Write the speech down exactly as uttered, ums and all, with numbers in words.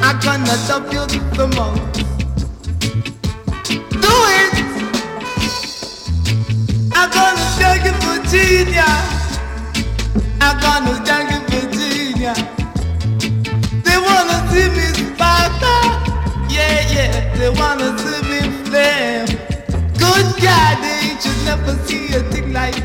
I'm gonna love you the most. Do it. I'm gonna take it, Virginia. I'm gonna take it, Virginia. They wanna see me sparkle. Yeah, yeah. They wanna see me flame. Good God, they should never see a thing like